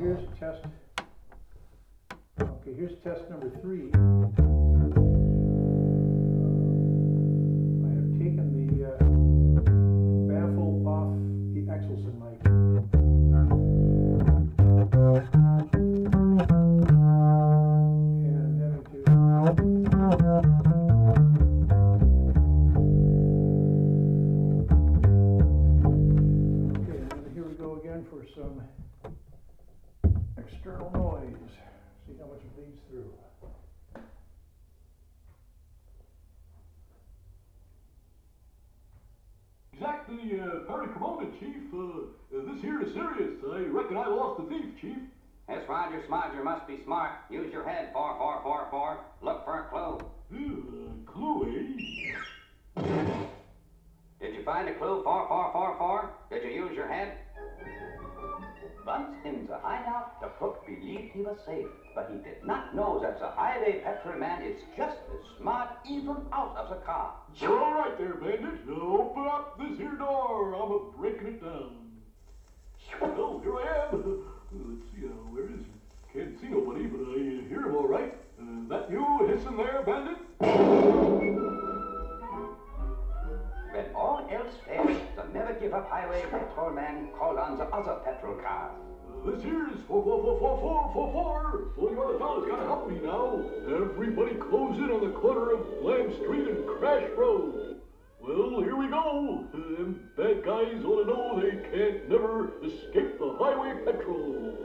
here's test. Okay, here's test number 3. I have taken the baffle off the Exelson mic. And I'm having to. Okay, and here we go again for some external noise. See how much it bleeds through. Exactly, very promoted, Chief. This here is serious. I reckon I lost the thief, Chief. This Roger Smodger must be smart. Use your head, 4. Look for a clue. Clue, eh? Did you find a clue, 4? Did you use your head? Once in the hideout, the cook believed he was safe, but he did not know that the highway patrolman is just as smart even out of the car. You're all right there, Bandit. Open up this here door. I'm breaking it down. Well, here I am. Let's see, where is he? Can't see nobody, but I hear him all right. That you hissing there, Bandit? When all else fails, the never-give-up highway patrolman called on the other patrol cars. This here's 4. Only other fellas gotta help me now. Everybody close in on the corner of Lamb Street and Crash Road. Well, here we go. Them bad guys ought to know they can't never escape the highway patrol.